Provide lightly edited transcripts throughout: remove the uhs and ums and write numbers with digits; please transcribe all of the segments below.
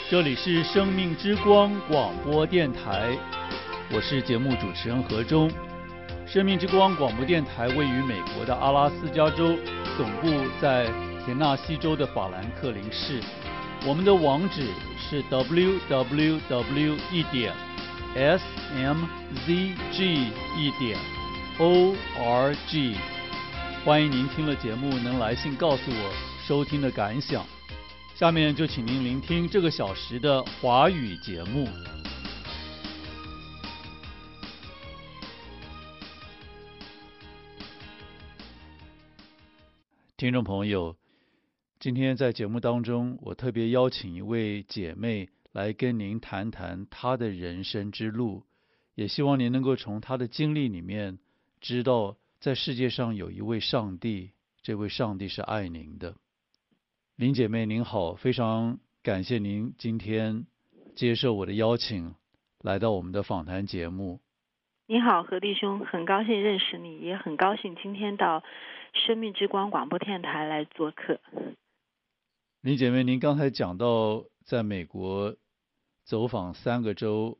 这里是生命之光广播电台，我是节目主持人何忠。生命之光广播电台位于美国的阿拉斯加州，总部在田纳西州的法兰克林市。我们的网址是 www.smzg.org。欢迎您听了节目能来信告诉我收听的感想。下面就请您聆听这个小时的华语节目。听众朋友，今天在节目当中，我特别邀请一位姐妹来跟您谈谈她的人生之路，也希望您能够从她的经历里面知道，在世界上有一位上帝，这位上帝是爱您的。林姐妹您好，非常感谢您今天接受我的邀请，来到我们的访谈节目。 你好，何弟兄，很高兴认识你，也很高兴今天到生命之光广播电台来做客。 林姐妹，您刚才讲到在美国走访3个州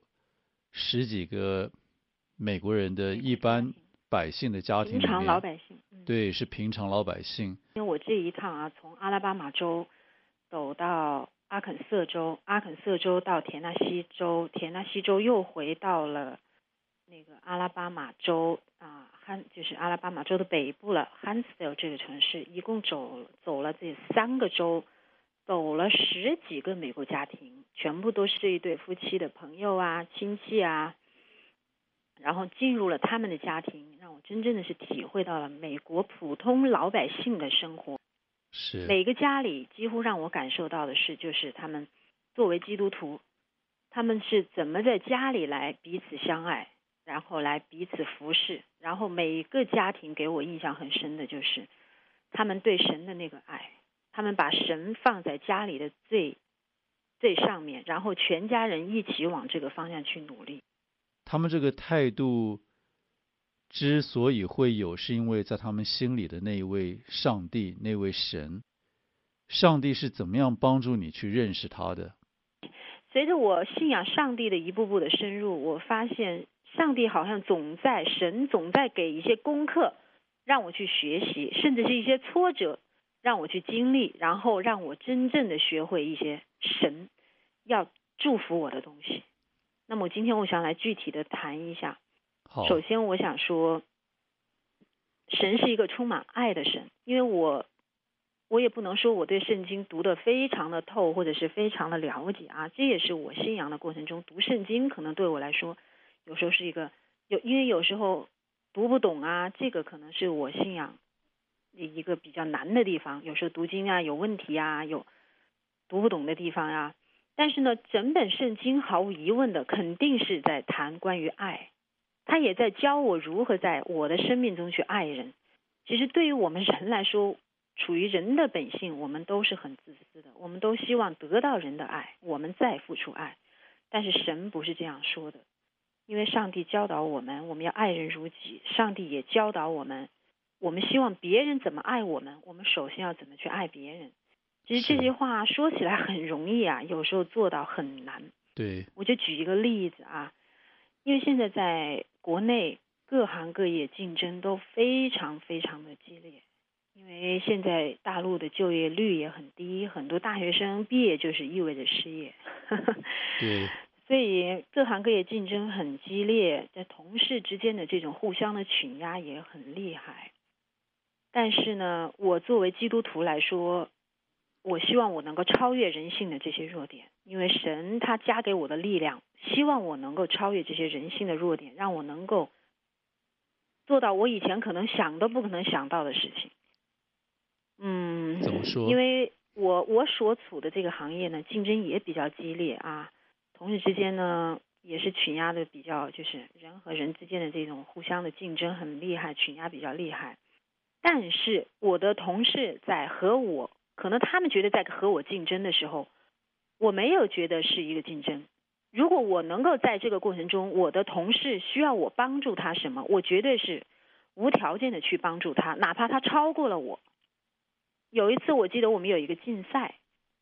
，10几个美国人的一般百姓的家庭里面， 平常老百姓， 对，是平常老百姓。 因为我这一趟啊，从阿拉巴马州走到阿肯色州，阿肯色州到田纳西州，田纳西州又回到了那个阿拉巴马州啊，就是阿拉巴马州的北部了，汉斯维尔这个城市，一共走了这3个州，走了10几个美国家庭，全部都是这一对夫妻的朋友啊、亲戚啊，然后进入了他们的家庭，让我真正的是体会到了美国普通老百姓的生活。 是每个家里几乎让我感受到的是，就是他们作为基督徒，他们是怎么在家里来彼此相爱，然后来彼此服侍，然后每个家庭给我印象很深的就是他们对神的那个爱，他们把神放在家里的最上面，然后全家人一起往这个方向去努力。 他们这个态度之所以会有，是因为在他们心里的那一位上帝，那位神，上帝是怎么样帮助你去认识他的？ 随着我信仰上帝的一步步的深入，我发现上帝好像神总在给一些功课让我去学习，甚至是一些挫折让我去经历，然后让我真正的学会一些神要祝福我的东西。那么今天我想来具体的谈一下。 好， 首先我想说，神是一个充满爱的神，因为我也不能说我对圣经读得非常的透，或者是非常的了解啊，这也是我信仰的过程中读圣经可能对我来说有时候是因为有时候读不懂啊，这个可能是我信仰一个比较难的地方，有时候读经啊有问题啊，有读不懂的地方啊。但是呢，整本圣经毫无疑问的肯定是在谈关于爱，他也在教我如何在我的生命中去爱人。其实对于我们人来说，处于人的本性，我们都是很自私的，我们都希望得到人的爱，我们再付出爱。但是神不是这样说的，因为上帝教导我们要爱人如己，上帝也教导我们希望别人怎么爱我们，我们首先要怎么去爱别人。其实这些话说起来很容易啊，有时候做到很难。 对， 我就举一个例子啊，因为现在在国内各行各业竞争都非常非常的激烈，因为现在大陆的就业率也很低，很多大学生毕业就是意味着失业。 对， 所以各行各业竞争很激烈，在同事之间的这种互相的群压也很厉害。但是呢，我作为基督徒来说，我希望我能够超越人性的这些弱点，因为神他加给我的力量，希望我能够超越这些人性的弱点，让我能够做到我以前可能想都不可能想到的事情。 怎么说？ 因为我所处的这个行业呢，竞争也比较激烈啊，同事之间呢也是群压的比较，就是人和人之间的这种互相的竞争很厉害，群压比较厉害。但是我的同事在和我，可能他们觉得在和我竞争的时候，我没有觉得是一个竞争。如果我能够在这个过程中，我的同事需要我帮助他什么，我绝对是无条件的去帮助他，哪怕他超过了我。有一次我记得我们有一个竞赛，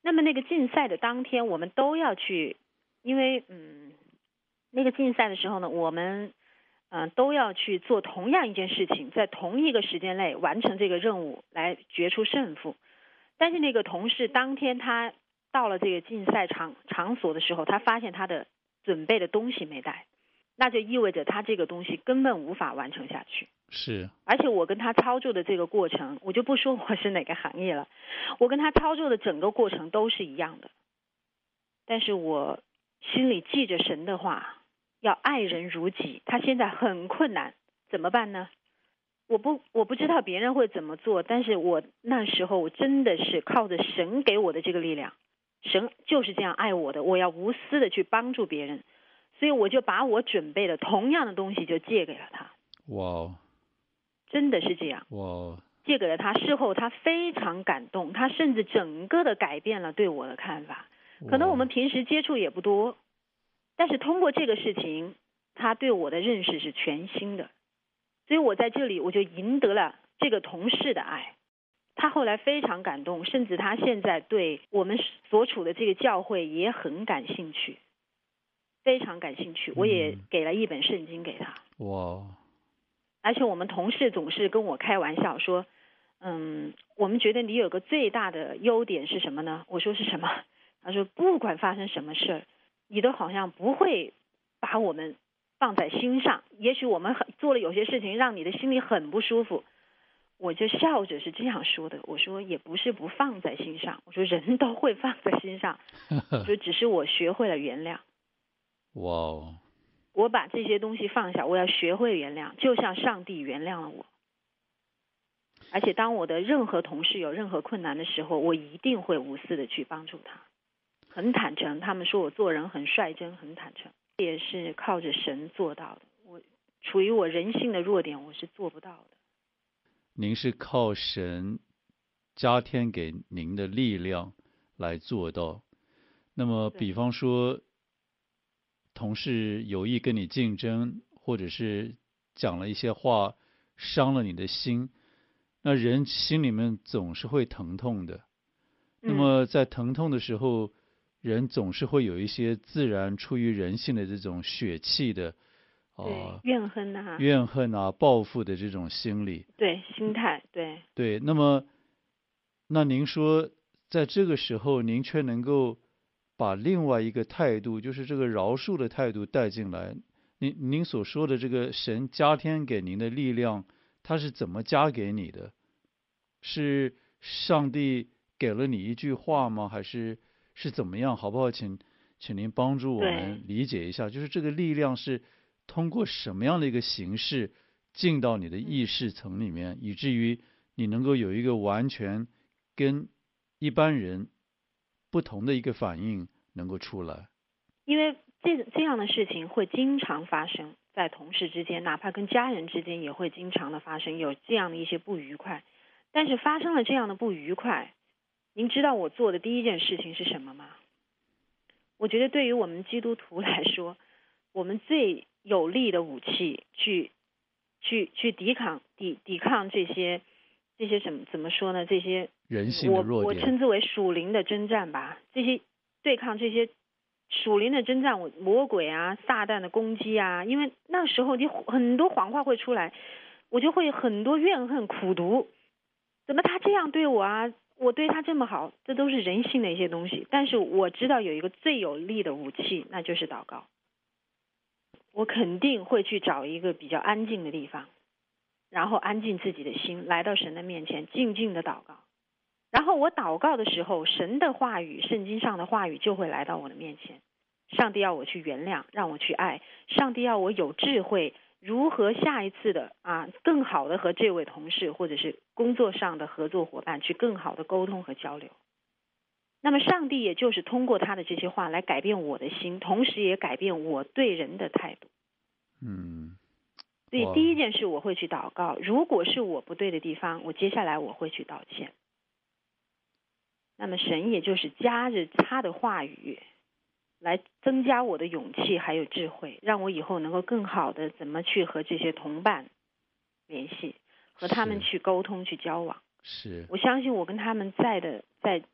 那么那个竞赛的当天，我们都要去，因为那个竞赛的时候呢，我们都要去做同样一件事情，在同一个时间内完成这个任务，来决出胜负。但是那个同事当天他到了这个竞赛场所的时候，他发现他的准备的东西没带，那就意味着他这个东西根本无法完成下去。 是， 而且我跟他操作的这个过程，我就不说我是哪个行业了，我跟他操作的整个过程都是一样的。但是我心里记着神的话，要爱人如己，他现在很困难，怎么办呢？我不知道别人会怎么做，但是我那时候我真的是靠着神给我的这个力量，神就是这样爱我的，我要无私的去帮助别人，所以我就把我准备的同样的东西就借给了他。 哇， 真的是这样。 哇， 借给了他，事后他非常感动，他甚至整个的改变了对我的看法。可能我们平时接触也不多，但是通过这个事情，他对我的认识是全新的。所以我在这里我就赢得了这个同事的爱。他后来非常感动，甚至他现在对我们所处的这个教会也很感兴趣，非常感兴趣。我也给了一本圣经给他。 哇！ 而且我们同事总是跟我开玩笑说，我们觉得你有个最大的优点是什么呢？我说是什么？他说不管发生什么事儿，你都好像不会把我们放在心上。也许我们做了有些事情让你的心里很不舒服，我就笑着是这样说的。我说也不是不放在心上，我说人都会放在心上，我说只是我学会了原谅。 哇哦！ 我把这些东西放下，我要学会原谅，就像上帝原谅了我。而且当我的任何同事有任何困难的时候，我一定会无私的去帮助他，很坦诚。他们说我做人很率真，很坦诚，也是靠着神做到的。我处于我人性的弱点，我是做不到的。 您是靠神加添给您的力量来做到。那么比方说同事有意跟你竞争，或者是讲了一些话伤了你的心，那人心里面总是会疼痛的。那么在疼痛的时候，人总是会有一些自然出于人性的这种血气的怨恨啊、报复的这种心理， 对，心态， 对。那您说在这个时候，您却能够把另外一个态度，就是这个饶恕的态度带进来。您所说的这个神加添给您的力量，他是怎么加给你的？是上帝给了你一句话吗？还是怎么样？好不好？请您帮助我们理解一下，就是这个力量是通过什么样的一个形式进到你的意识层里面，以至于你能够有一个完全跟一般人不同的一个反应能够出来。 因为这样的事情会经常发生在同事之间，哪怕跟家人之间也会经常的发生，有这样的一些不愉快。但是发生了这样的不愉快，您知道我做的第一件事情是什么吗？我觉得对于我们基督徒来说，我们最有力的武器去抵抗这些怎么说呢？这些人性的弱点， 我称之为属灵的征战吧。这些对抗这些属灵的征战，魔鬼啊、撒旦的攻击啊，因为那时候你很多谎话会出来，我就会很多怨恨、苦毒。怎么他这样对我啊？我对他这么好，这都是人性的一些东西。但是我知道有一个最有力的武器，那就是祷告。我肯定会去找一个比较安静的地方，然后安静自己的心，来到神的面前，静静的祷告。然后我祷告的时候，神的话语、圣经上的话语就会来到我的面前。上帝要我去原谅，让我去爱。上帝要我有智慧，如何下一次的更好的和这位同事或者是工作上的合作伙伴去更好的沟通和交流。那么上帝也就是通过他的这些话来改变我的心，同时也改变我对人的态度。所以第一件事我会去祷告，如果是我不对的地方，我接下来我会去道歉。那么神也就是加着他的话语来增加我的勇气还有智慧，让我以后能够更好的怎么去和这些同伴联系，和他们去沟通去交往。 是， 我相信我跟他们在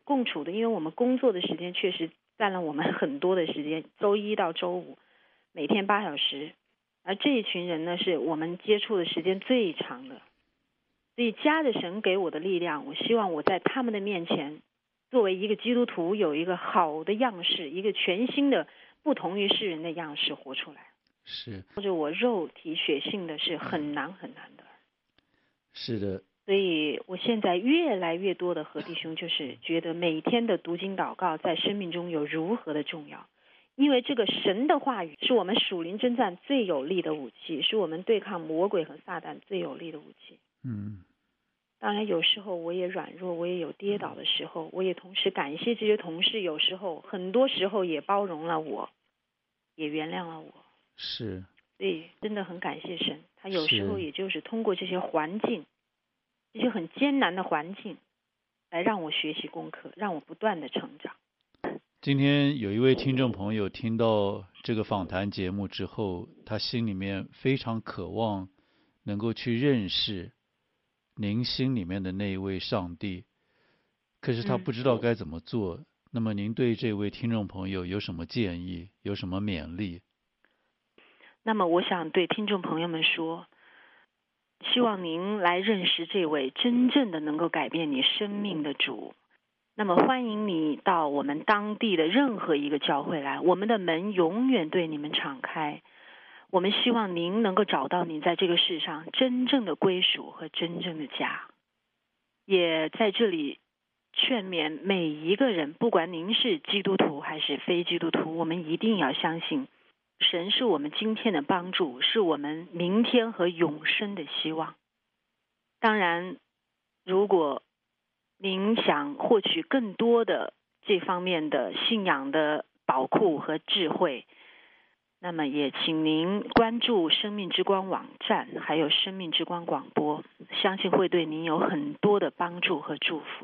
共处的，因为我们工作的时间确实占了我们很多的时间，周一到周五每天8小时，而这一群人呢是我们接触的时间最长的，所以加着神给我的力量，我希望我在他们的面前作为一个基督徒有一个好的样式，一个全新的不同于世人的样式活出来。 是， 或者我肉体血性的是很难很难的。 是的。 所以我现在越来越多的和弟兄就是觉得每天的读经祷告在生命中有如何的重要，因为这个神的话语是我们属灵征战最有力的武器，是我们对抗魔鬼和撒旦最有力的武器。当然有时候我也软弱，我也有跌倒的时候，我也同时感谢这些同事，有时候很多时候也包容了我，也原谅了我。 是， 所以真的很感谢神，他有时候也就是通过这些环境，这些很艰难的环境来让我学习功课，让我不断的成长。 今天有一位听众朋友听到这个访谈节目之后，他心里面非常渴望能够去认识您心里面的那一位上帝，可是他不知道该怎么做。那么您对这位听众朋友有什么建议，有什么勉励？ 那么我想对听众朋友们说，希望您来认识这位真正的能够改变你生命的主。那么欢迎你到我们当地的任何一个教会来，我们的门永远对你们敞开。我们希望您能够找到您在这个世上真正的归属和真正的家。也在这里劝勉每一个人，不管您是基督徒还是非基督徒，我们一定要相信神是我们今天的帮助，是我们明天和永生的希望。当然，如果您想获取更多的这方面的信仰的宝库和智慧，那么也请您关注生命之光网站，还有生命之光广播，相信会对您有很多的帮助和祝福。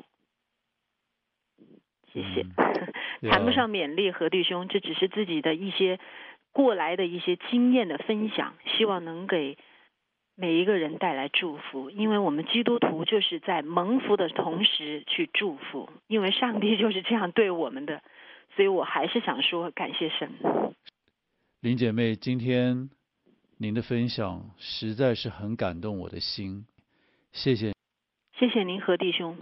谢谢。谈不上勉励何弟兄，这只是自己的一些过来的一些经验的分享，希望能给每一个人带来祝福。因为我们基督徒就是在蒙福的同时去祝福，因为上帝就是这样对我们的，所以我还是想说感谢神。 林姐妹，今天您的分享实在是很感动我的心，谢谢。 谢谢您何弟兄。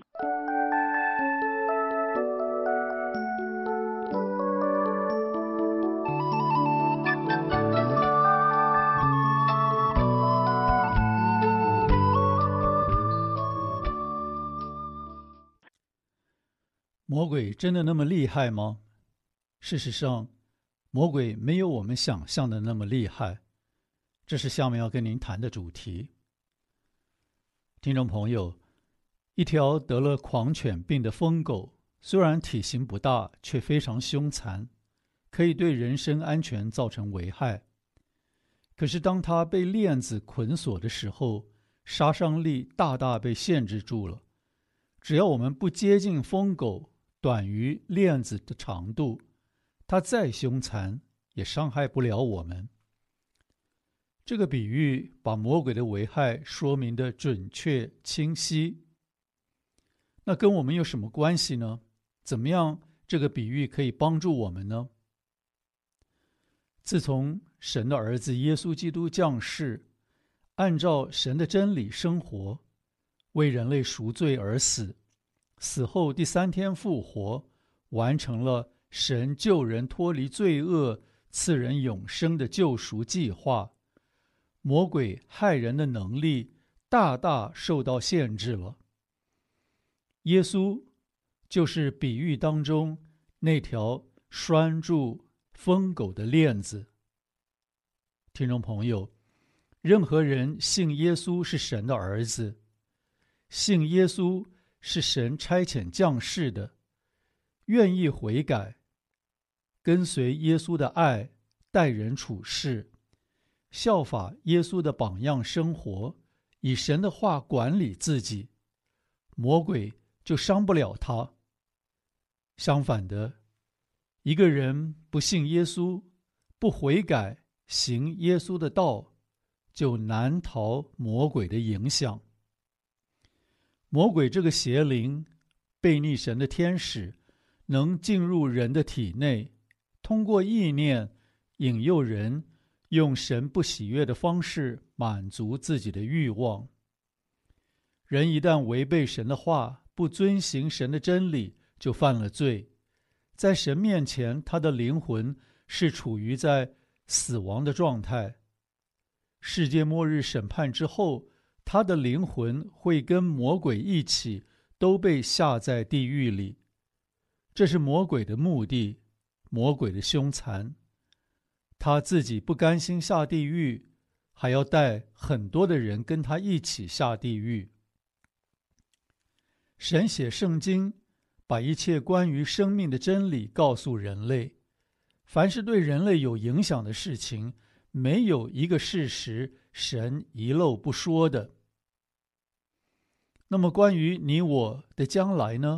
魔鬼真的那么厉害吗？事实上，魔鬼没有我们想象的那么厉害，这是下面要跟您谈的主题。听众朋友，一条得了狂犬病的疯狗，虽然体型不大，却非常凶残，可以对人身安全造成危害。可是当它被链子捆锁的时候，杀伤力大大被限制住了。只要我们不接近疯狗，短于链子的长度，它再凶残也伤害不了我们。这个比喻把魔鬼的危害说明得准确清晰。那跟我们有什么关系呢？怎么样这个比喻可以帮助我们呢？自从神的儿子耶稣基督降世，按照神的真理生活，为人类赎罪而死，死后第3天复活，完成了神救人脱离罪恶、赐人永生的救赎计划。魔鬼害人的能力大大受到限制了。耶稣就是比喻当中那条拴住疯狗的链子。听众朋友，任何人信耶稣是神的儿子，信耶稣是神差遣降世的，愿意悔改，跟随耶稣的爱，待人处事，效法耶稣的榜样生活，以神的话管理自己，魔鬼就伤不了他。相反的，一个人不信耶稣，不悔改，行耶稣的道，就难逃魔鬼的影响。魔鬼这个邪灵悖逆神的天使能进入人的体内，通过意念引诱人用神不喜悦的方式满足自己的欲望。人一旦违背神的话，不遵行神的真理，就犯了罪。在神面前，他的灵魂是处于在死亡的状态。世界末日审判之后，他的灵魂会跟魔鬼一起都被下在地狱里。这是魔鬼的目的，魔鬼的凶残。他自己不甘心下地狱，还要带很多的人跟他一起下地狱。神写圣经，把一切关于生命的真理告诉人类。凡是对人类有影响的事情，没有一个事实神遗漏不说的。那么关于你我的将来呢？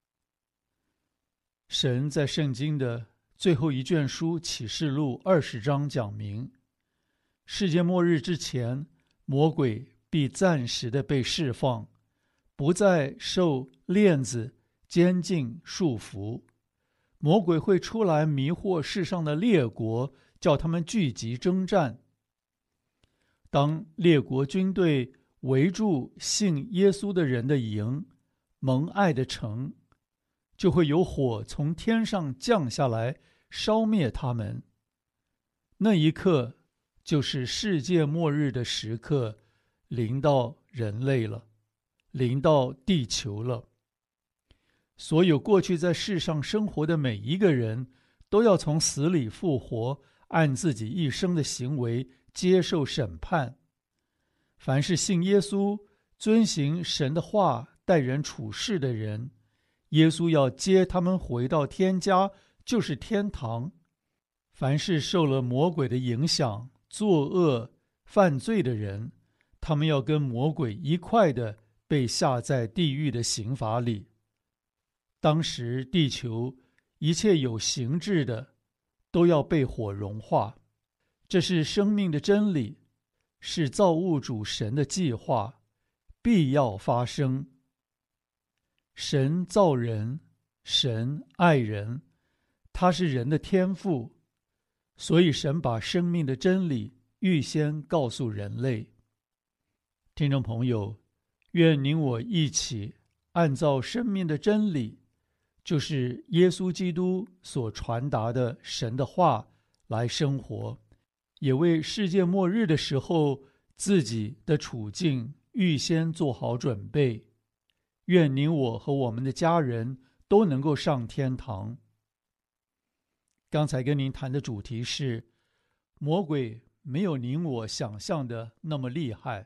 神在圣经的最后一卷书启示录20章讲明，世界末日之前，魔鬼必暂时的被释放，不再受链子、监禁束缚。魔鬼会出来迷惑世上的列国，叫他们聚集征战。当列国军队围住信耶稣的人的营，蒙爱的城，就会有火从天上降下来，烧灭他们。那一刻，就是世界末日的时刻，临到人类了，临到地球了。所有过去在世上生活的每一个人，都要从死里复活，按自己一生的行为接受审判。凡是信耶稣、遵行神的话、待人处事的人，耶稣要接他们回到天家，就是天堂。凡是受了魔鬼的影响、作恶、犯罪的人，他们要跟魔鬼一块的被下在地狱的刑罚里。当时地球一切有形质的都要被火融化，这是生命的真理，是造物主神的计划，必要发生。神造人，神爱人，他是人的天父，所以神把生命的真理预先告诉人类。听众朋友，愿您我一起按照生命的真理，就是耶稣基督所传达的神的话来生活，也为世界末日的时候自己的处境预先做好准备。愿您我和我们的家人都能够上天堂。刚才跟您谈的主题是，魔鬼没有您我想象的那么厉害。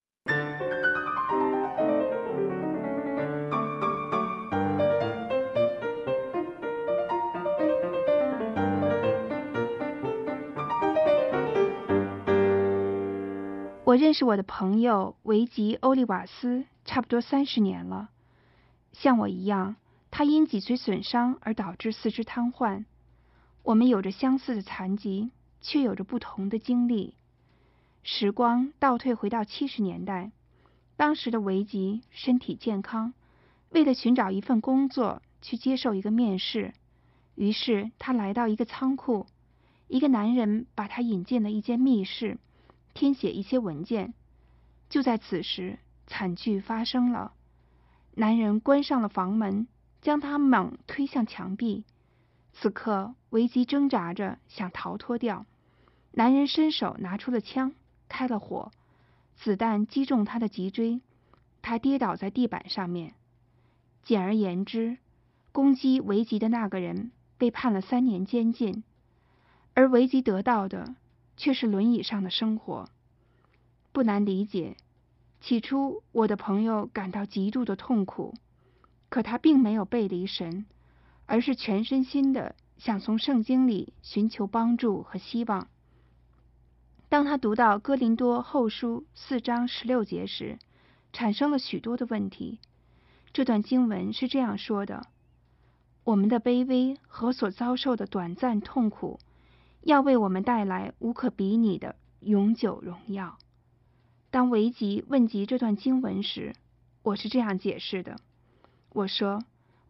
我认识我的朋友维吉·欧利瓦斯差不多30年了。像我一样，他因脊髓损伤而导致四肢瘫痪。我们有着相似的残疾，却有着不同的经历。时光倒退回到70年代，当时的维吉身体健康，为了寻找一份工作去接受一个面试，于是他来到一个仓库，一个男人把他引进了一间密室，填写一些文件。就在此时，惨剧发生了。男人关上了房门，将他猛推向墙壁。此刻，维吉挣扎着想逃脱掉，男人伸手拿出了枪，开了火，子弹击中他的脊椎，他跌倒在地板上面。简而言之，攻击维吉的那个人被判了3年监禁，而维吉得到的却是轮椅上的生活。不难理解，起初我的朋友感到极度的痛苦，可他并没有背离神，而是全身心的想从圣经里寻求帮助和希望。当他读到哥林多后书4章16节时，产生了许多的问题。这段经文是这样说的：我们的卑微和所遭受的短暂痛苦，要为我们带来无可比拟的永久荣耀。当维吉问及这段经文时，我是这样解释的：我说，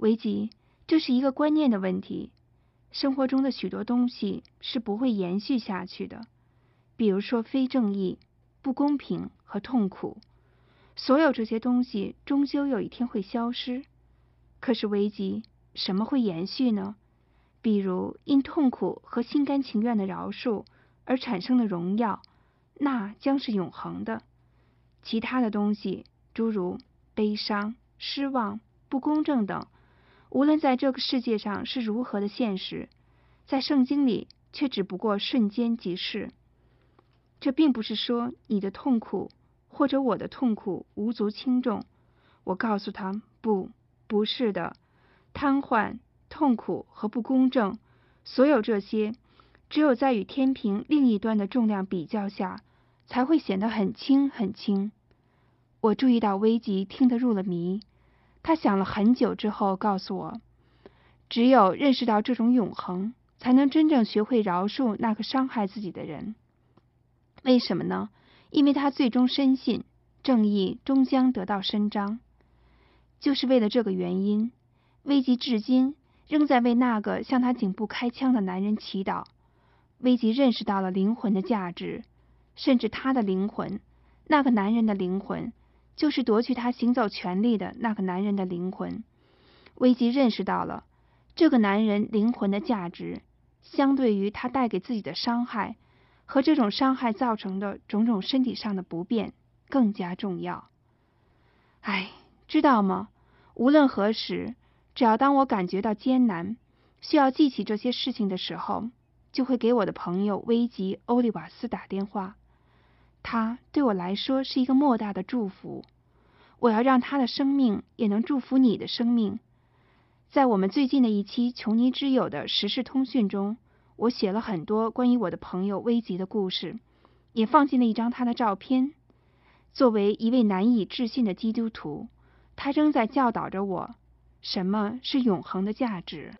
维吉，这是一个观念的问题。生活中的许多东西是不会延续下去的，比如说非正义、不公平和痛苦。所有这些东西终究有一天会消失。可是维吉，什么会延续呢？比如因痛苦和心甘情愿的饶恕而产生的荣耀，那将是永恒的。其他的东西，诸如悲伤、失望、不公正等，无论在这个世界上是如何的现实，在圣经里却只不过瞬间即逝。这并不是说你的痛苦或者我的痛苦无足轻重。我告诉他，不是的，瘫痪、痛苦和不公正，所有这些只有在与天平另一端的重量比较下，才会显得很轻很轻。我注意到危吉听得入了迷，他想了很久之后告诉我，只有认识到这种永恒，才能真正学会饶恕那个伤害自己的人。为什么呢？因为他最终深信正义终将得到伸张。就是为了这个原因，危吉至今仍在为那个向他颈部开枪的男人祈祷。危吉认识到了灵魂的价值，甚至他的灵魂，那个男人的灵魂，就是夺去他行走权利的那个男人的灵魂。危吉认识到了这个男人灵魂的价值，相对于他带给自己的伤害和这种伤害造成的种种身体上的不便更加重要。知道吗？无论何时，只要当我感觉到艰难，需要记起这些事情的时候，就会给我的朋友危吉·欧利瓦斯打电话。他对我来说是一个莫大的祝福。我要让他的生命也能祝福你的生命。在我们最近的一期穷尼之友的时事通讯中，我写了很多关于我的朋友危吉的故事，也放进了一张他的照片。作为一位难以置信的基督徒，他仍在教导着我，什么是永恒的价值。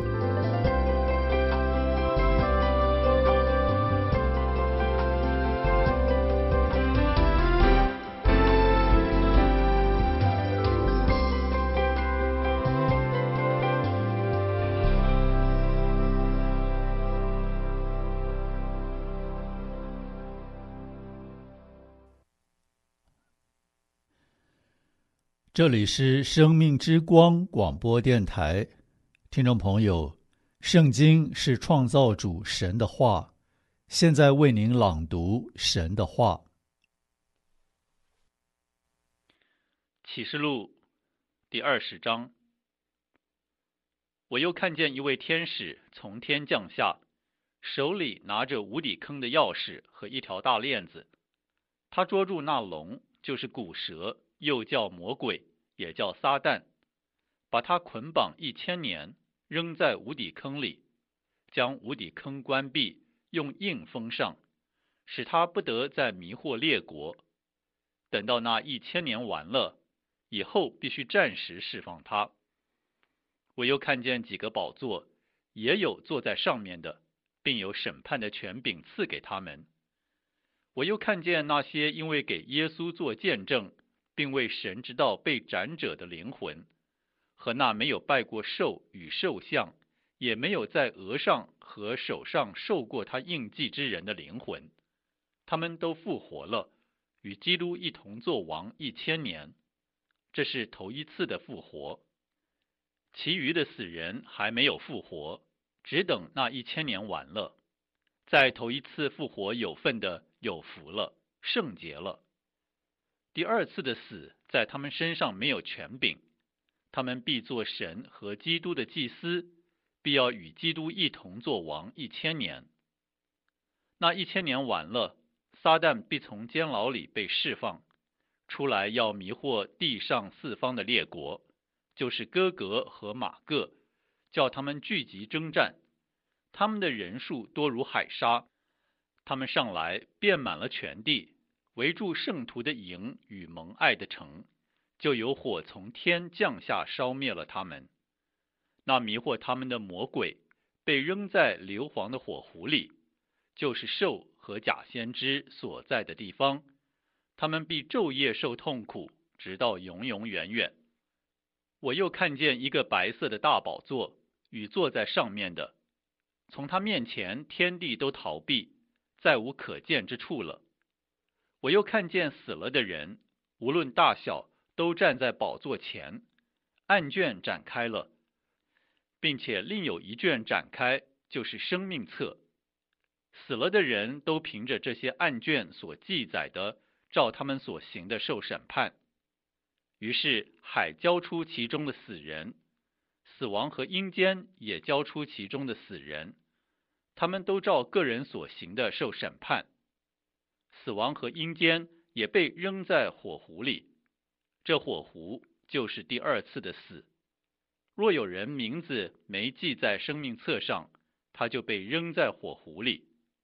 这里是生命之光广播电台，听众朋友，圣经是创造主神的话，现在为您朗读神的话。 启示录第20章。我又看见一位天使从天降下，手里拿着无底坑的钥匙和一条大链子。他捉住那龙，就是古蛇，又叫魔鬼，也叫撒旦，把他捆绑1000年，扔在无底坑里，将无底坑关闭，用印封上，使他不得再迷惑列国。等到那1000年完了以后，必须暂时释放他。我又看见几个宝座，也有坐在上面的，并有审判的权柄赐给他们。我又看见那些因为给耶稣做见证，并为神之道被斩者的灵魂，和那没有拜过兽与兽像，也没有在额上和手上受过他印记之人的灵魂，他们都复活了，与基督一同作王1000年。这是头一次的复活。其余的死人还没有复活，只等那1000年完了。在头一次复活有份的有福了，圣洁了。第二次的死在他们身上没有权柄，他们必做神和基督的祭司，必要与基督一同作王1000年。那1000年完了，撒旦必从监牢里被释放，出来要迷惑地上四方的列国，就是哥格和马各，叫他们聚集征战。他们的人数多如海沙，他们上来遍满了全地，围住圣徒的营与蒙爱的城，就有火从天降下烧灭了他们。那迷惑他们的魔鬼被扔在硫磺的火湖里，就是兽和假先知所在的地方，他们必昼夜受痛苦，直到永永远远。 我又看见一个白色的大宝座，与坐在上面的，从他面前天地都逃避，再无可见之处了。我又看见死了的人，无论大小，都站在宝座前，案卷展开了，并且另有一卷展开，就是生命册。死了的人都凭着这些案卷所记载的，照他们所行的受审判。于是海交出其中的死人，死亡和阴间也交出其中的死人，他们都照个人所行的受审判。死亡和阴间也被扔在火湖里，这火湖就是第二次的死。若有人名字没记在生命册上，他就被扔在火湖里。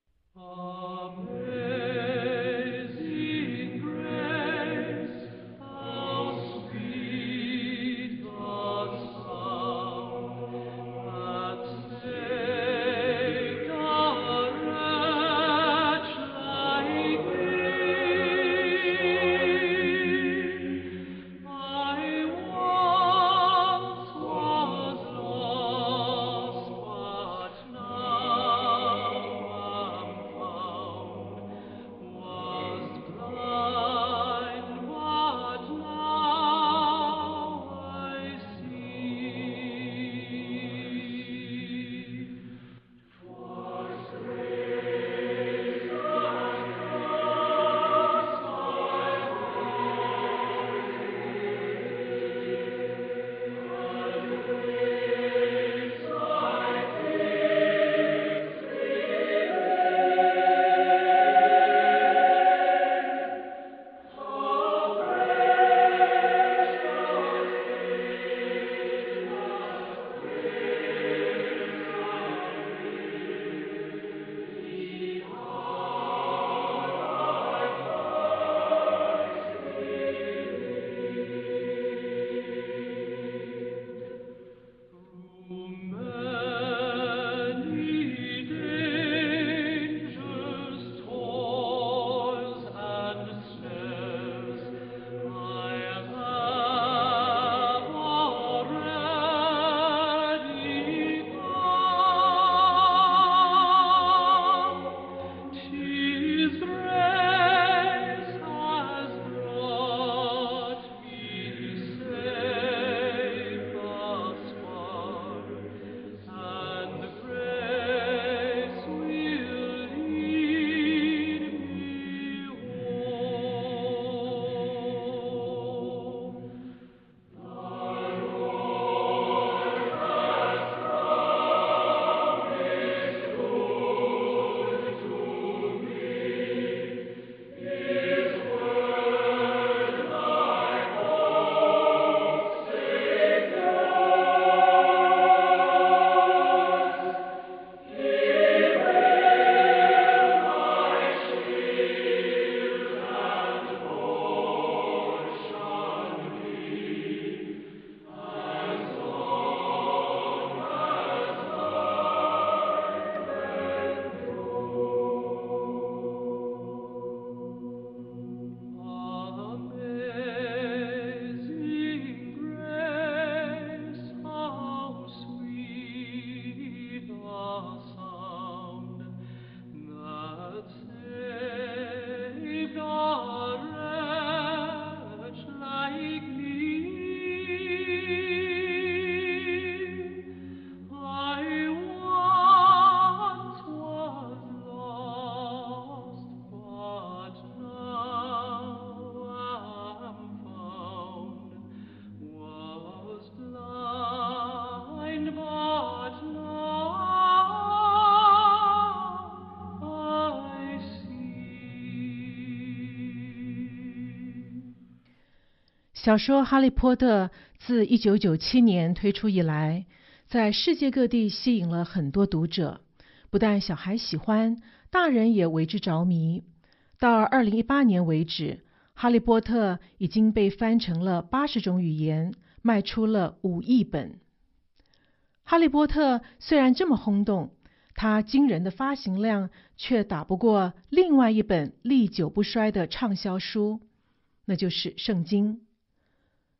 小说《哈利波特》自1997年推出以来，在世界各地吸引了很多读者，不但小孩喜欢，大人也为之着迷。到2018年为止，《哈利波特》已经被翻成了80种语言，卖出了5亿本。《哈利波特》虽然这么轰动，它惊人的发行量却打不过另外一本历久不衰的畅销书，那就是《圣经》。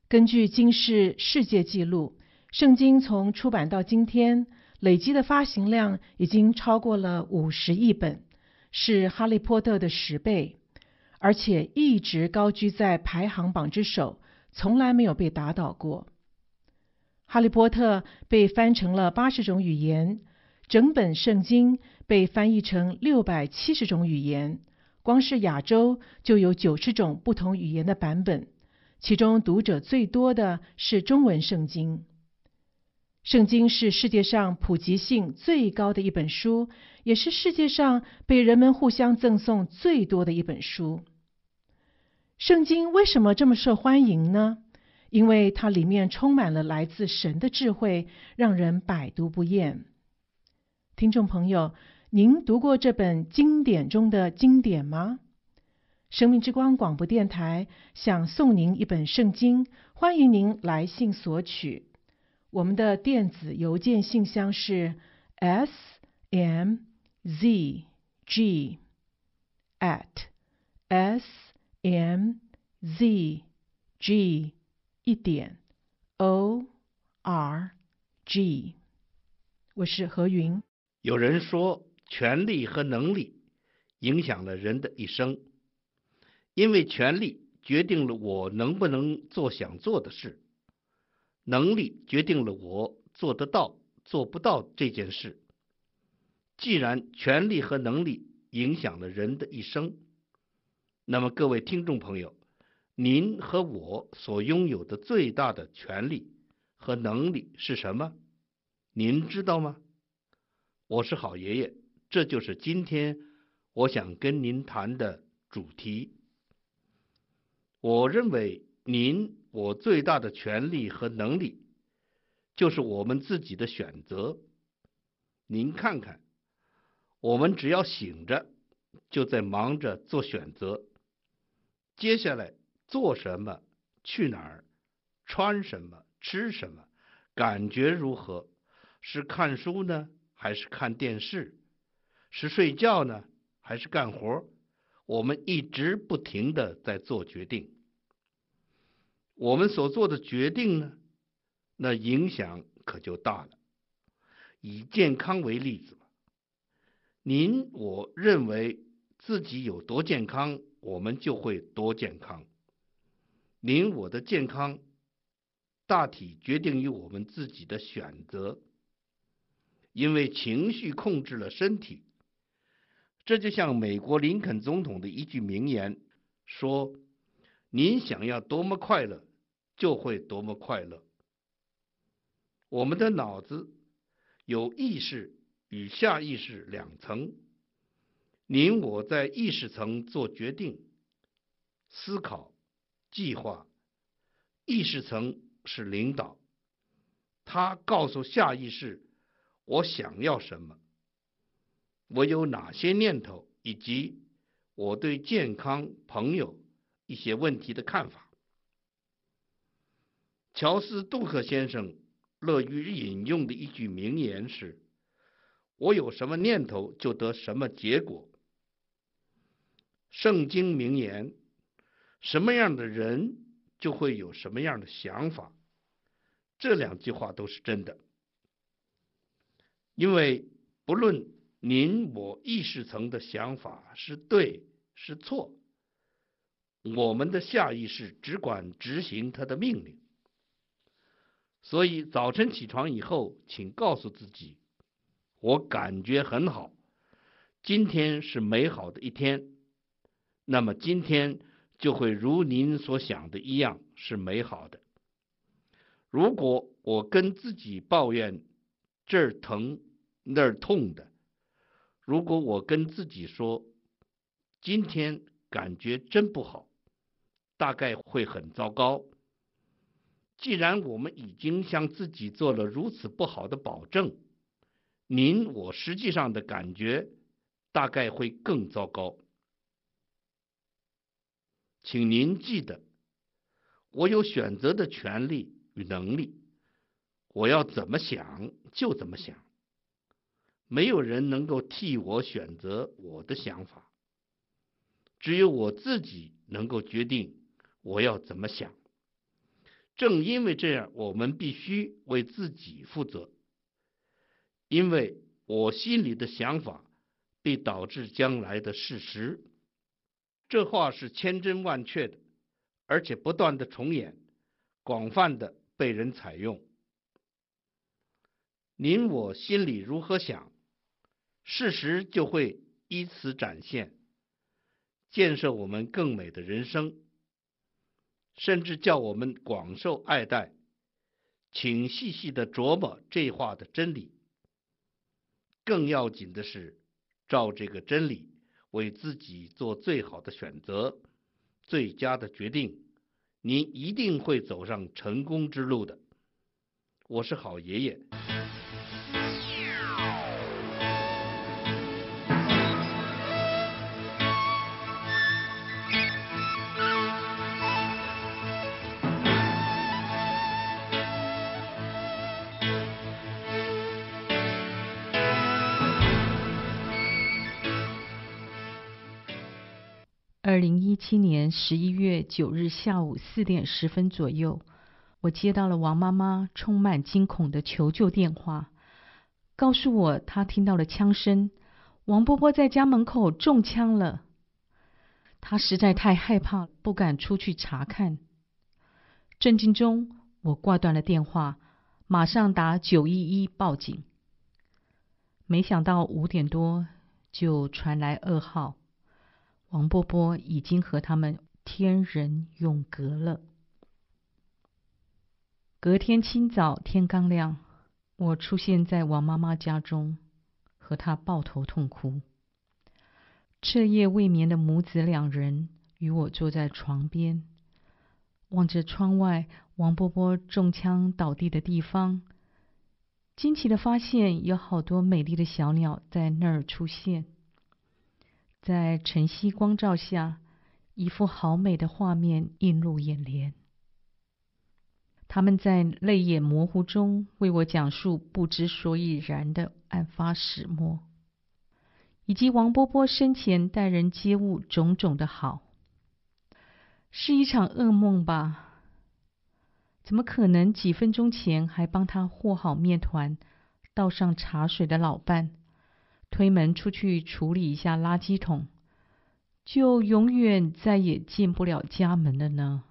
根据金氏世界纪录，圣经从出版到今天，累积的发行量已经超过了50亿本，是《哈利波特》的10倍，而且一直高居在排行榜之首，从来没有被打倒过。哈利波特被翻成了80种语言，整本圣经被翻译成670种语言，光是亚洲就有90种不同语言的版本，其中读者最多的是中文圣经。圣经是世界上普及性最高的一本书，也是世界上被人们互相赠送最多的一本书。圣经为什么这么受欢迎呢？因为它里面充满了来自神的智慧，让人百读不厌。听众朋友，您读过这本经典中的经典吗？生命之光广播电台想送您一本圣经，欢迎您来信索取。我们的电子邮件信箱是 smzg@smzg.org。我是何云。 有人说，权力和能力影响了人的一生，因为权力决定了我能不能做想做的事，能力决定了我做得到做不到这件事。既然权力和能力影响了人的一生，那么各位听众朋友，您和我所拥有的最大的权力和能力是什么？您知道吗？我是好爷爷，这就是今天我想跟您谈的主题。我认为我最大的权利和能力就是我们自己的选择。您看看，我们只要醒着，就在忙着做选择。接下来做什么、去哪儿、穿什么、吃什么、感觉如何，是看书呢，还是看电视？是睡觉呢，还是干活？我们一直不停地在做决定。我们所做的决定呢，那影响可就大了。以健康为例子吧，我认为自己有多健康，我们就会多健康。我的健康大体决定于我们自己的选择，因为情绪控制了身体。这就像美国林肯总统的一句名言说，您想要多么快乐，就会多么快乐。我们的脑子有意识与下意识两层，我在意识层做决定、思考、计划，意识层是领导，他告诉下意识我想要什么，我有哪些念头，以及我对健康、朋友一些问题的看法。乔斯·杜克先生乐于引用的一句名言是：我有什么念头就得什么结果。圣经名言：什么样的人就会有什么样的想法。这两句话都是真的，因为不论我意识层的想法是对是错，我们的下意识只管执行他的命令。所以早晨起床以后，请告诉自己，我感觉很好，今天是美好的一天，那么今天就会如您所想的一样是美好的。如果我跟自己抱怨这儿疼那儿痛的，如果我跟自己说今天感觉真不好，大概会很糟糕。既然我们已经向自己做了如此不好的保证，我实际上的感觉大概会更糟糕。请您记得，我有选择的权利与能力，我要怎么想就怎么想，没有人能够替我选择我的想法，只有我自己能够决定我要怎么想。 正因为这样，我们必须为自己负责，因为我心里的想法必导致将来的事实。这话是千真万确的，而且不断的重演，广泛的被人采用。您我心里如何想，事实就会依此展现，建设我们更美的人生，甚至叫我们广受爱戴。请细细的琢磨这话的真理。更要紧的是，照这个真理为自己做最好的选择，最佳的决定，您一定会走上成功之路的。我是好爷爷。 2017年11月9日下午4点10分左右，我接到了王妈妈充满惊恐的求救电话，告诉我她听到了枪声，王伯伯在家门口中枪了。她实在太害怕，不敢出去查看。震惊中，我挂断了电话，马上打911报警。没想到5点多就传来噩耗，王伯伯已经和他们天人永隔了。隔天清早天刚亮，我出现在王妈妈家中，和她抱头痛哭。彻夜未眠的母子2人与我坐在床边，望着窗外王伯伯中枪倒地的地方，惊奇地发现有好多美丽的小鸟在那儿出现。在晨曦光照下，一幅好美的画面映入眼帘。他们在泪眼模糊中为我讲述不知所以然的案发始末，以及王伯伯生前待人接物种种的好。是一场噩梦吧？怎么可能几分钟前还帮他和好面团、倒上茶水的老伴，推门出去处理一下垃圾桶，就永远再也进不了家门了呢？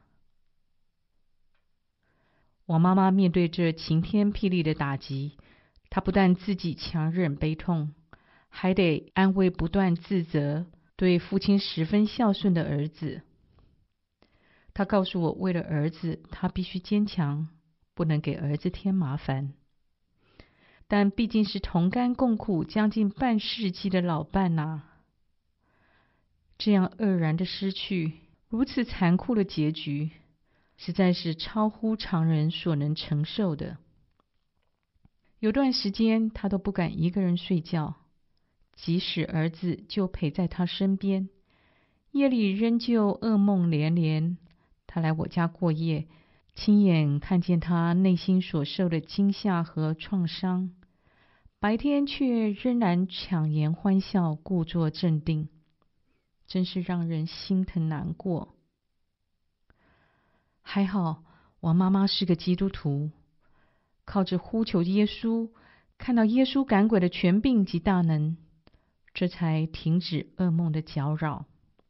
王妈妈面对这晴天霹雳的打击，她不但自己强忍悲痛，还得安慰不断自责、对父亲十分孝顺的儿子。她告诉我，为了儿子，她必须坚强，不能给儿子添麻烦。但毕竟是同甘共苦将近半世纪的老伴啊，这样愕然的失去，如此残酷的结局，实在是超乎常人所能承受的。有段时间，他都不敢一个人睡觉，即使儿子就陪在他身边，夜里仍旧噩梦连连。他来我家过夜，亲眼看见他内心所受的惊吓和创伤，白天却仍然强颜欢笑，故作镇定，真是让人心疼难过。还好王妈妈是个基督徒，靠着呼求耶稣，看到耶稣赶鬼的权柄及大能，这才停止噩梦的搅扰。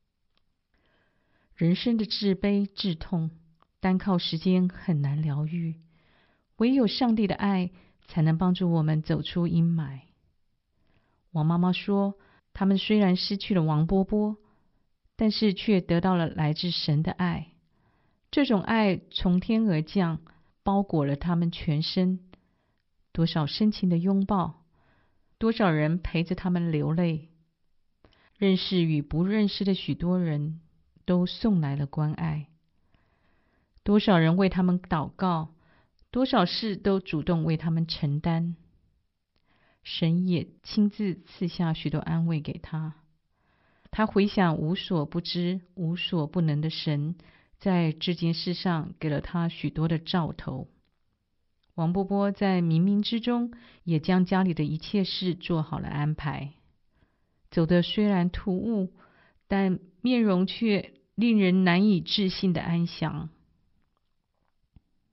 人生的至悲至痛，单靠时间很难疗愈，唯有上帝的爱才能帮助我们走出阴霾。王妈妈说，他们虽然失去了王伯伯，但是却得到了来自神的爱。这种爱从天而降，包裹了他们全身。多少深情的拥抱，多少人陪着他们流泪，认识与不认识的许多人都送来了关爱。多少人为他们祷告，多少事都主动为他们承担。神也亲自赐下许多安慰给他。他回想无所不知、无所不能的神，在这件事上给了他许多的兆头。王伯伯在冥冥之中也将家里的一切事做好了安排，走得虽然突兀，但面容却令人难以置信的安详。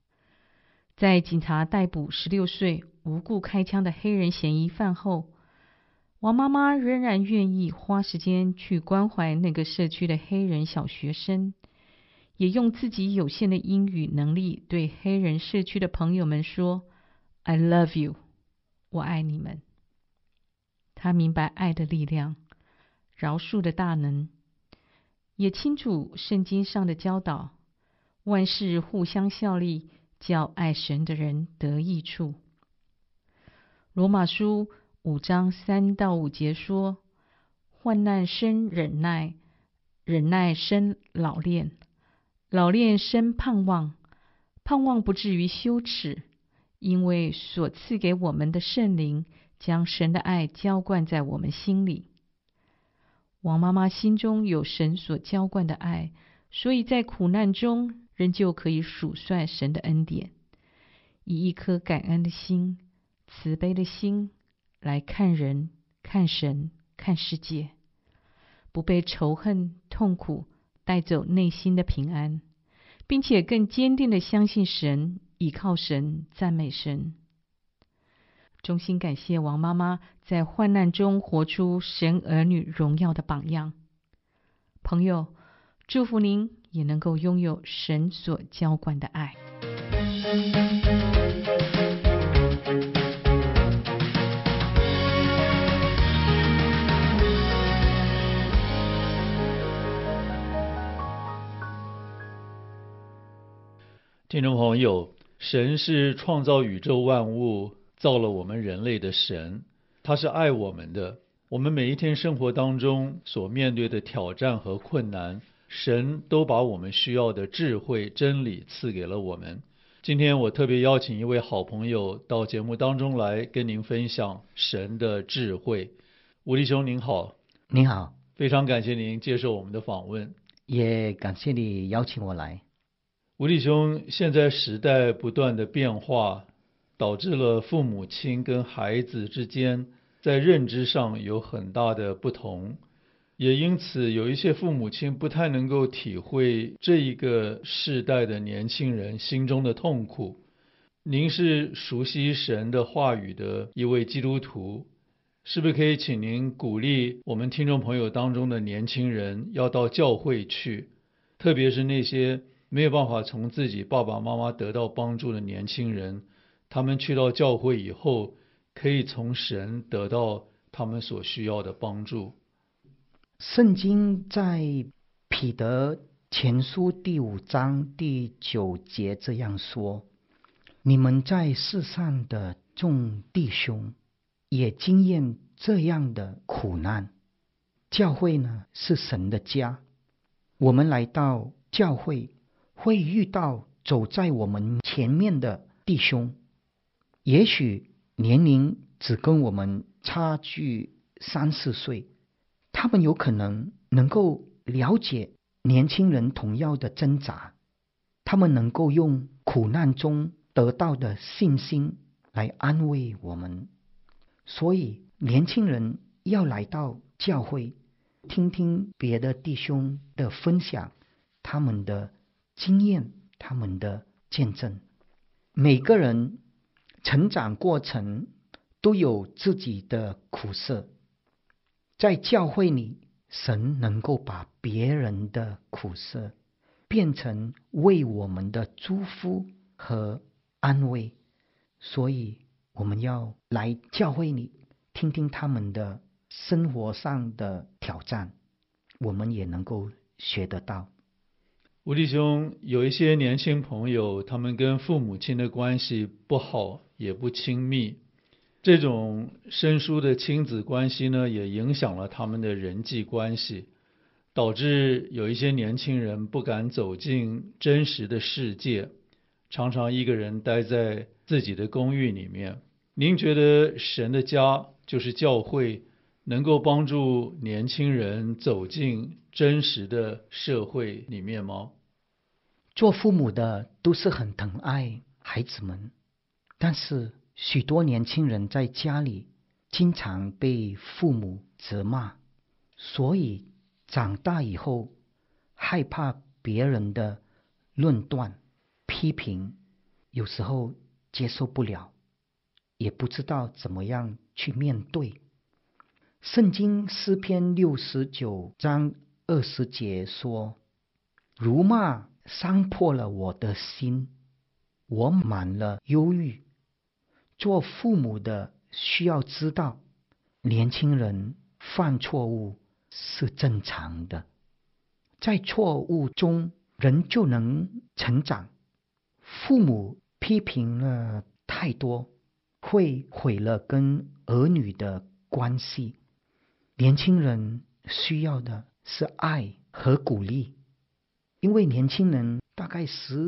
在警察逮捕16岁无故开枪的黑人嫌疑犯后，王妈妈仍然愿意花时间去关怀那个社区的黑人小学生，也用自己有限的英语能力对黑人社区的朋友们说 I love you， 我爱你们。她明白爱的力量，饶恕的大能，也清楚圣经上的教导，万事互相效力，叫爱神的人得益处。罗马书5章3到5节说，患难生忍耐，忍耐生老练，老练生盼望，盼望不至于羞耻，因为所赐给我们的圣灵将神的爱浇灌在我们心里。王妈妈心中有神所浇灌的爱，所以在苦难中仍旧可以数算神的恩典，以一颗感恩的心、慈悲的心来看人、看神、看世界，不被仇恨、痛苦带走内心的平安，并且更坚定地相信神、倚靠神、赞美神。衷心感谢王妈妈在患难中活出神儿女荣耀的榜样。朋友，祝福您也能够拥有神所浇灌的爱。 听众朋友，神是创造宇宙万物、造了我们人类的神，他是爱我们的。我们每一天生活当中所面对的挑战和困难，神都把我们需要的智慧、真理赐给了我们。今天我特别邀请一位好朋友到节目当中来跟您分享神的智慧。吴弟兄您好。 您好， 非常感谢您接受我们的访问， 也感谢你邀请我来。 吴弟兄，现在时代不断的变化，导致了父母亲跟孩子之间在认知上有很大的不同，也因此有一些父母亲不太能够体会这一个世代的年轻人心中的痛苦。您是熟悉神的话语的一位基督徒，是不是可以请您鼓励我们听众朋友当中的年轻人要到教会去，特别是那些没有办法从自己爸爸妈妈得到帮助的年轻人，他们去到教会以后，可以从神得到他们所需要的帮助。 圣经在彼得前书第5章第9节这样说：你们在世上的众弟兄也经验这样的苦难。教会呢，是神的家，我们来到教会会遇到走在我们前面的弟兄，也许年龄只跟我们差距3-4岁，他们有可能能够了解年轻人同样的挣扎，他们能够用苦难中得到的信心来安慰我们。所以年轻人要来到教会，听听别的弟兄的分享，他们的经验，他们的见证。每个人成长过程都有自己的苦涩，在教会里，神能够把别人的苦涩变成为我们的祝福和安慰，所以我们要来教会里听听他们的生活上的挑战，我们也能够学得到。 吴弟兄，有一些年轻朋友，他们跟父母亲的关系不好，也不亲密，这种生疏的亲子关系呢，也影响了他们的人际关系，导致有一些年轻人不敢走进真实的世界，常常一个人待在自己的公寓里面。您觉得神的家就是教会，能够帮助年轻人走进真实的社会里面吗？ 做父母的都是很疼爱孩子们，但是许多年轻人在家里经常被父母责骂，所以长大以后害怕别人的论断、批评，有时候接受不了，也不知道怎么样去面对。圣经诗篇69章20节说，辱骂伤破了我的心，我满了忧郁。做父母的需要知道，年轻人犯错误是正常的，在错误中人就能成长。父母批评了太多，会毁了跟儿女的关系。年轻人需要的是爱和鼓励，因为年轻人大概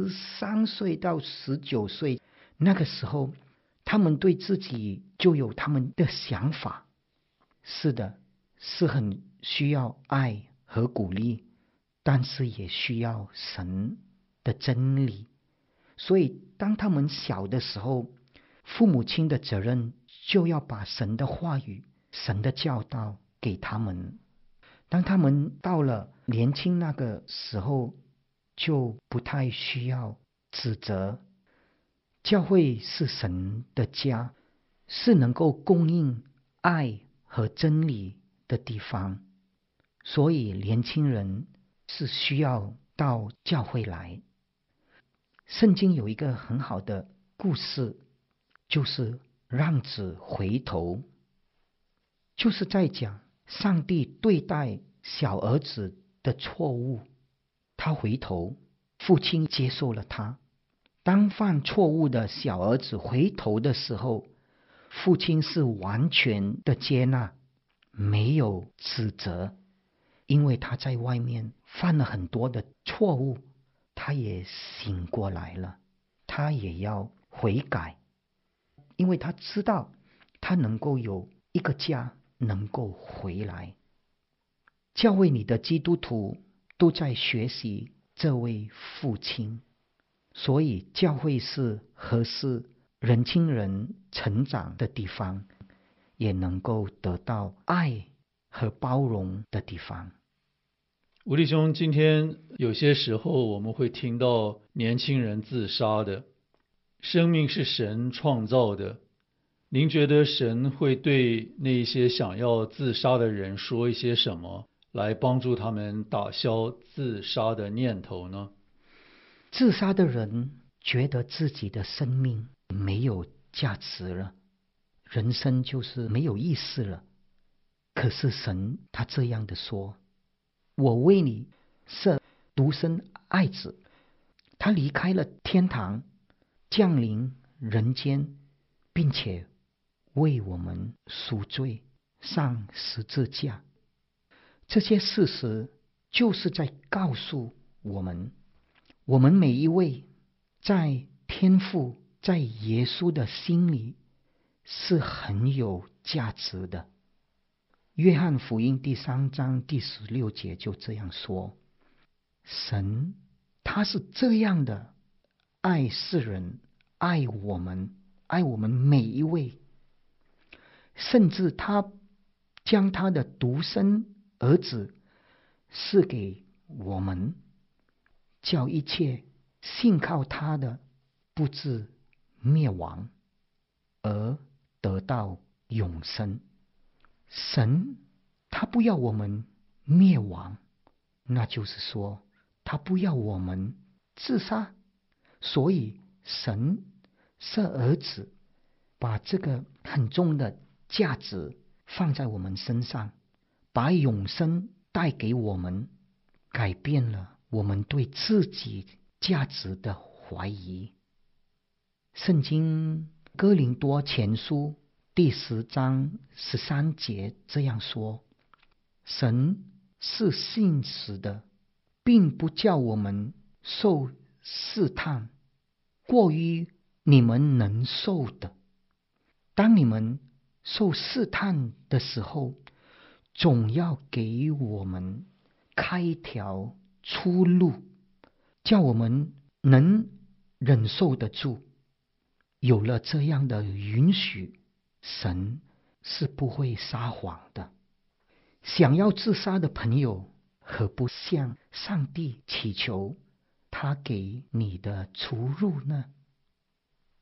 13岁到19岁，那个时候他们对自己就有他们的想法。是的，是很需要爱和鼓励，但是也需要神的真理。所以当他们小的时候，父母亲的责任就要把神的话语、神的教导给他们。当他们到了年轻那个时候，就不太需要指责。教会是神的家，是能够供应爱和真理的地方，所以年轻人是需要到教会来。圣经有一个很好的故事，就是浪子回头，就是在讲上帝对待小儿子的错误，他回头，父亲接受了他。当犯错误的小儿子回头的时候，父亲是完全的接纳，没有指责，因为他在外面犯了很多的错误，他也醒过来了，他也要悔改，因为他知道他能够有一个家能够回来。教会里的基督徒都在学习这位父亲，所以教会是合适年轻人成长的地方，也能够得到爱和包容的地方。 吴弟兄，今天有些时候我们会听到年轻人自杀的。生命是神创造的，您觉得神会对那些想要自杀的人说一些什么，来帮助他们打消自杀的念头呢？ 自杀的人觉得自己的生命没有价值了，人生就是没有意思了。可是神他这样的说，我为你设独生爱子，他离开了天堂，降临人间，并且为我们赎罪，上十字架。这些事实就是在告诉我们，我们每一位在天父在耶稣的心里是很有价值的。约翰福音第3章第16节就这样说，神他是这样的爱世人，爱我们每一位，甚至他将他的独生儿子赐给我们，叫一切信靠他的不至灭亡，而得到永生。神他不要我们灭亡，那就是说他不要我们自杀，所以神是儿子，把这个很重的价值放在我们身上，把永生带给我们，改变了我们对自己价值的怀疑。圣经哥林多前书第10章13节这样说，神是信实的，并不叫我们受试探过于你们能受的。当你们受试探的时候，总要给我们开一条出路，叫我们能忍受得住。有了这样的允许，神是不会撒谎的。想要自杀的朋友，何不向上帝祈求他给你的出路呢？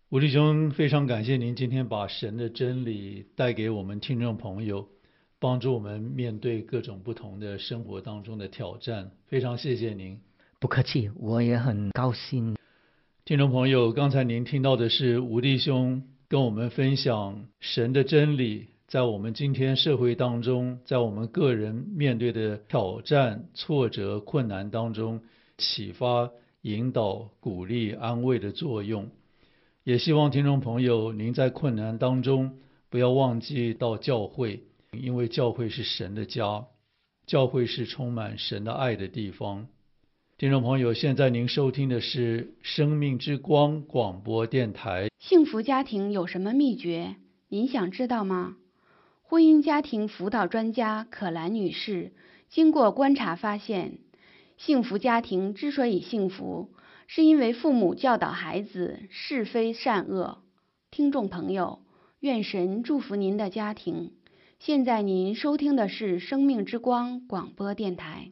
吴弟兄，非常感谢您今天把神的真理带给我们听众朋友，帮助我们面对各种不同的生活当中的挑战，非常谢谢您。 不客气，我也很高兴。 听众朋友，刚才您听到的是吴弟兄跟我们分享神的真理，在我们今天社会当中，在我们个人面对的挑战、挫折、困难当中，启发、引导、鼓励、安慰的作用。也希望听众朋友，您在困难当中不要忘记到教会，因为教会是神的家，教会是充满神的爱的地方。听众朋友，现在您收听的是生命之光广播电台。 幸福家庭有什么秘诀？您想知道吗？婚姻家庭辅导专家可兰女士经过观察发现，幸福家庭之所以幸福，是因为父母教导孩子是非善恶。听众朋友，愿神祝福您的家庭。现在您收听的是生命之光广播电台。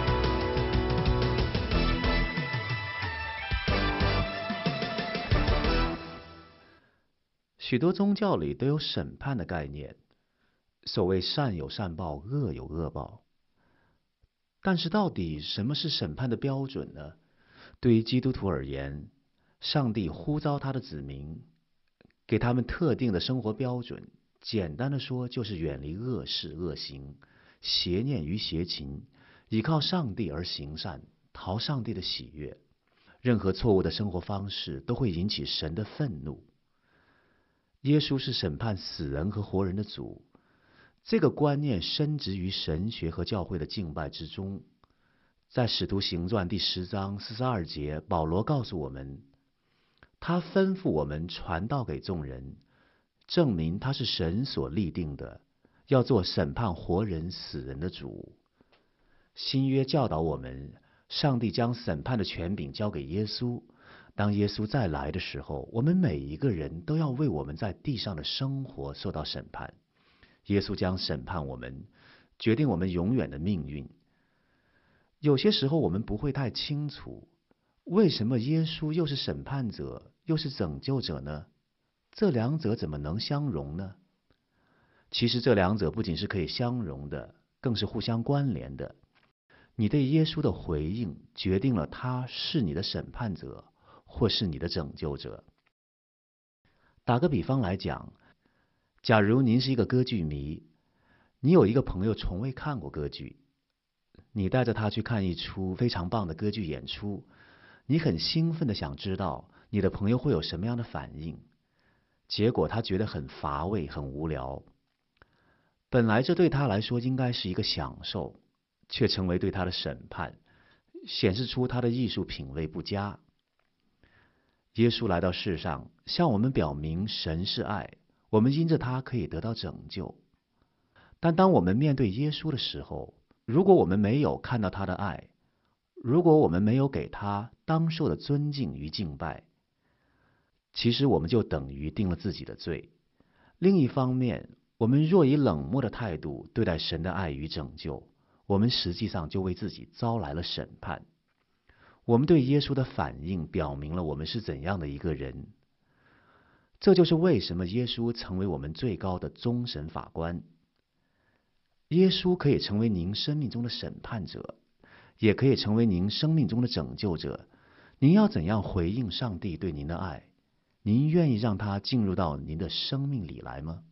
许多宗教里都有审判的概念，所谓善有善报，恶有恶报。但是到底什么是审判的标准呢？对于基督徒而言，上帝呼召他的子民，给他们特定的生活标准，简单的说就是远离恶事恶行，邪念与邪情，依靠上帝而行善，讨上帝的喜悦。任何错误的生活方式都会引起神的愤怒。耶稣是审判死人和活人的主，这个观念深植于神学和教会的敬拜之中。在使徒行传第10章42节，保罗告诉我们，他吩咐我们传道给众人，证明他是神所立定的，要做审判活人死人的主。新约教导我们，上帝将审判的权柄交给耶稣，当耶稣再来的时候，我们每一个人都要为我们在地上的生活受到审判。耶稣将审判我们，决定我们永远的命运。有些时候我们不会太清楚，为什么耶稣又是审判者，又是拯救者呢？这两者怎么能相容呢？其实这两者不仅是可以相容的，更是互相关联的。你对耶稣的回应，决定了他是你的审判者，或是你的拯救者。打个比方来讲，假如您是一个歌剧迷，你有一个朋友从未看过歌剧，你带着他去看一出非常棒的歌剧演出，你很兴奋地想知道你的朋友会有什么样的反应，结果他觉得很乏味很无聊。本来这对他来说应该是一个享受，却成为对他的审判，显示出他的艺术品味不佳。耶稣来到世上，向我们表明神是爱，我们因着他可以得到拯救。但当我们面对耶稣的时候，如果我们没有看到他的爱，如果我们没有给他当受的尊敬与敬拜，其实我们就等于定了自己的罪。另一方面，我们若以冷漠的态度对待神的爱与拯救，我们实际上就为自己招来了审判。我们对耶稣的反应表明了我们是怎样的一个人。这就是为什么耶稣成为我们最高的终审法官。耶稣可以成为您生命中的审判者，也可以成为您生命中的拯救者。您要怎样回应上帝对您的爱？您愿意让他进入到您的生命里来吗？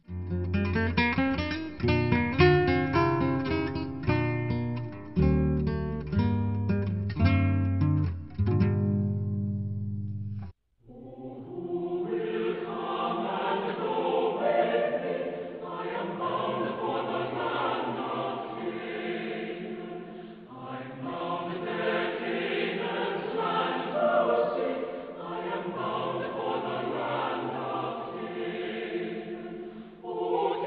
Oh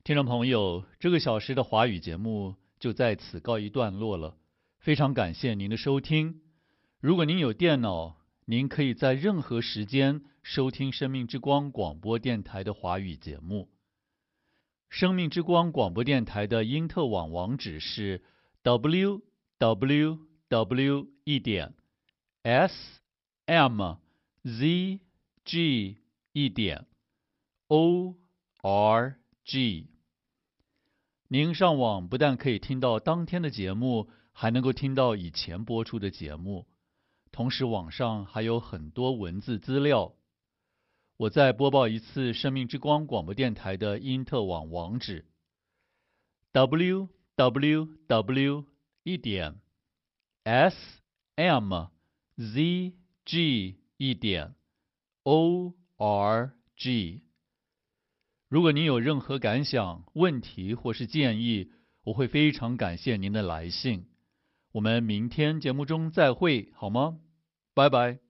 听众朋友，这个小时的华语节目就在此告一段落了。非常感谢您的收听。如果您有电脑，您可以在任何时间收听生命之光广播电台的华语节目。生命之光广播电台的因特网网址是 www.smzg.org。您上网不但可以听到当天的节目，还能够听到以前播出的节目。同时网上还有很多文字资料。我再播报一次生命之光广播电台的因特网网址 www.smzg.org。如果您有任何感想、问题或是建议，我会非常感谢您的来信。我们明天节目中再会，好吗？拜拜。